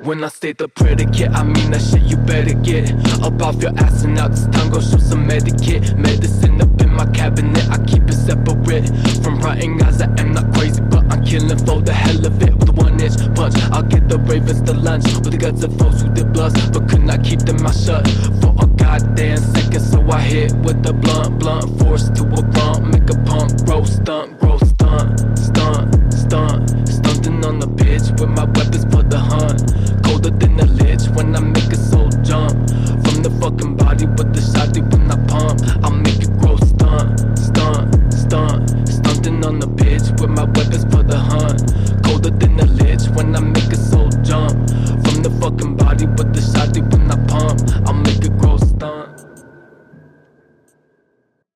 When I state the predicate, I mean that shit you better get up off your ass and out. This time go show some etiquette. Medicine up in my cabinet, I keep it separate from prying eyes. I am not crazy, but I'm killing for the hell of it. With a 1-inch punch, I'll get the ravens to lunch. With the guts of folks who did bloods, but could not keep them mouth shut for a goddamn second. So I hit with the blunt force to a grunt, make a